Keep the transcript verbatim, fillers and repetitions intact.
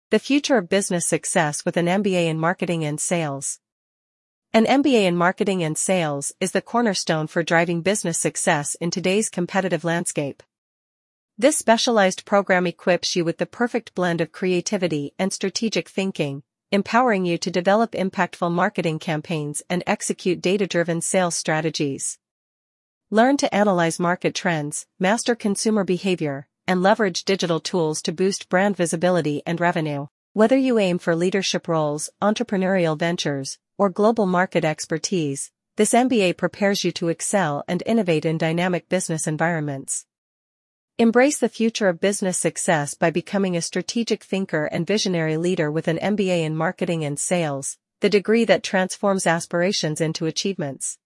The future of business success with an M B A in marketing and sales. An M B A in marketing and sales is the cornerstone for driving business success in today's competitive landscape. This specialized program equips you with the perfect blend of creativity and strategic thinking, empowering you to develop impactful marketing campaigns and execute data-driven sales strategies. Learn to analyze market trends, master consumer behavior, and leverage digital tools to boost brand visibility and revenue. Whether you aim for leadership roles, entrepreneurial ventures, or global market expertise, this M B A prepares you to excel and innovate in dynamic business environments. Embrace the future of business success by becoming a strategic thinker and visionary leader with an M B A in marketing and sales, the degree that transforms aspirations into achievements.